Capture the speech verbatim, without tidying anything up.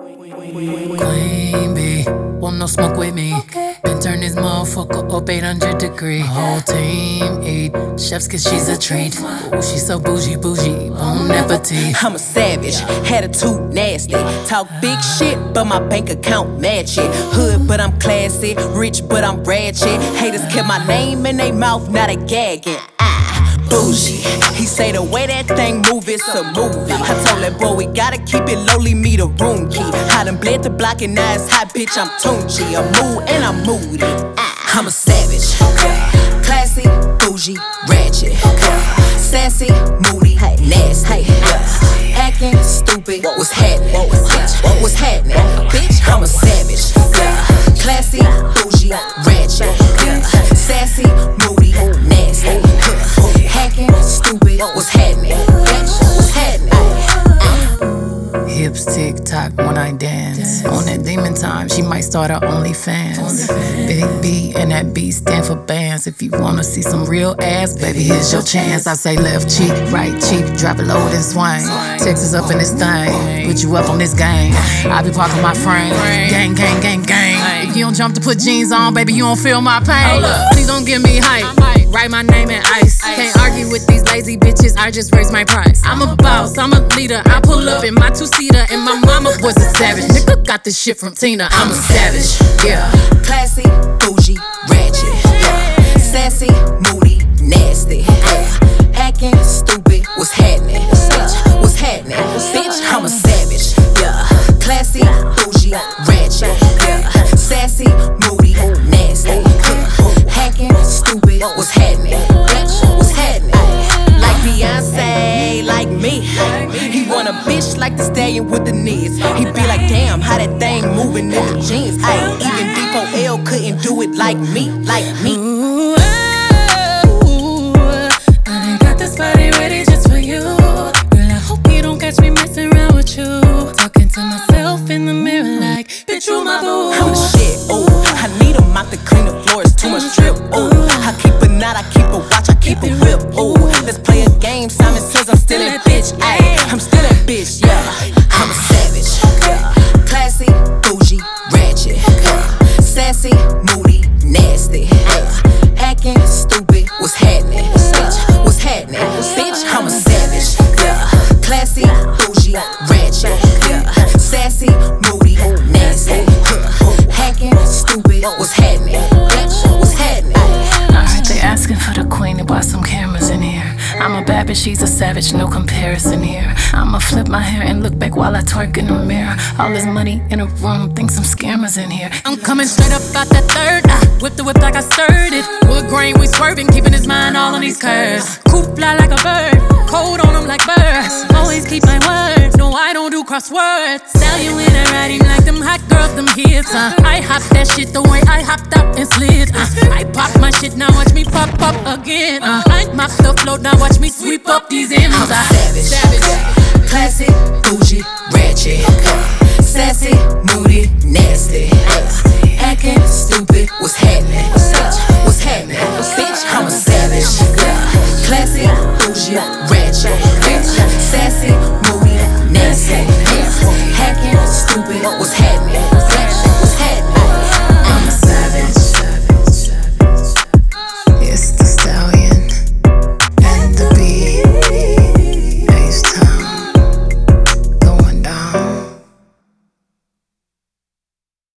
Queen bee, want no smoke with me. Okay. Been turn this motherfucker up eight hundred degree. Whole team eat chefs cause she's a treat. Ooh, she's so bougie, bougie, bon appetit. I'm a savage, attitude nasty. Talk big shit, but my bank account match it. Hood, but I'm classy. Rich, but I'm ratchet. Haters kept my name in they mouth, now they gagging. Bougie. He say the way that thing move, it's a movie. I told that boy we gotta keep it lowly, me the room key. I done bled the block and now it's hot, bitch, I'm Tunchi. I'm mood and I'm moody. I'm a savage. Classy, bougie, ratchet. Sassy, moody, nasty. Acting stupid, what's happening? Bitch, what's happening? Bitch, I'm a savage. Classy, bougie, ratchet. Sassy, moody, nasty. Hacking, stupid, what's happening? Bitch, what's happening? Hips tick tock when I dance. On that demon time, she might start her OnlyFans. Big B and that B stand for bands. If you wanna see some real ass, baby, here's your chance. I say left cheek, right cheek, drop it low and swing. Texas up in this thing, put you up on this game. I be parking my frame, gang, gang, gang, gang. If you don't jump to put jeans on, baby, you don't feel my pain. Please don't give me hype, write my name in ice. Can't argue with these lazy bitches, I just raise my price. I'm a boss, I'm a leader, I pull up in my two-seater, and my mama was a savage. Nigga got this shit from Tina, I'm a savage, yeah. Classy, bougie, ratchet, yeah. Sassy, moody, nasty, yeah. Acting stupid, what's happening? Bitch, what's happening? Bitch, I'm a savage, yeah. Classy, bougie, ratchet, yeah. Sassy, moody, nasty, yeah. Hacking, stupid, what's happening? Bitch, what's happening? Like Beyonce, like me. He want a bitch like the stallion with the knees. He be like, damn, how that thing moving in the jeans. Ay, even D four L couldn't do it like me, like me. Ooh, ooh, I done got this body ready just for you. Girl, I hope you don't catch me messing around with you. Talking to myself in the mirror like, bitch, you my boo. I'm the shit, ooh. I need a mop to clean the floors, too much drip, ooh. I keep a knot, I keep a watch, I keep a whip, ooh. Let's play a game, Simon says I'm still a bitch, ayy. I'm still a bitch, yeah. I'm a savage, yeah. Classy, bougie, ratchet, yeah. Sassy, moody, nasty, yeah. Acting stupid, what's happening? Bitch, what's happening? Bitch, I'm a savage, yeah. Classy, bougie, ratchet, yeah. Sassy, moody, nasty, yeah. Hacking, stupid, what's happening? Bitch, what's happening? I heard they asking for the queen to buy some cameras in here. I'm a bad bitch, she's a savage, no comparison here. I'ma flip my hair and look back while I twerk in the mirror. All this money in a room, think some scammers in here. I'm coming straight up out that third. I whip the whip like I stirred it. Wood grain, we swerving, keeping his mind all on these curves. Coop fly like a bird, cold on him like birds. Always keep my word, no I don't do crosswords. Sell you in a riding like them hot girls, them hits. Uh. I hop that shit the way I hopped out and slid. Uh. I pop my shit, now watch me pop up again. Uh. I mop the float, now watch me sweep up these M's. I'm savage, savage, classy, bougie, ratchet, sassy, moody.